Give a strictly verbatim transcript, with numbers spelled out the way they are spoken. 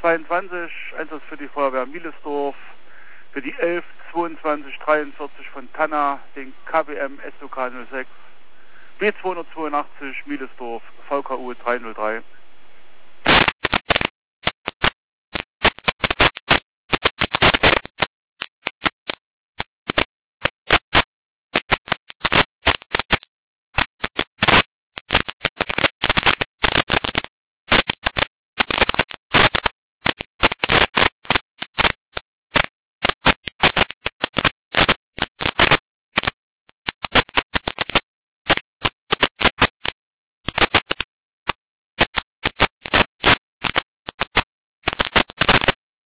zweiundzwanzig, Einsatz für die Feuerwehr Mielesdorf, für die elf zweiundzwanzig dreiundvierzig von Tanna, den K W M S O K null sechs, B zweihundertzweiundachtzig Mielesdorf, V K U dreihundertdrei.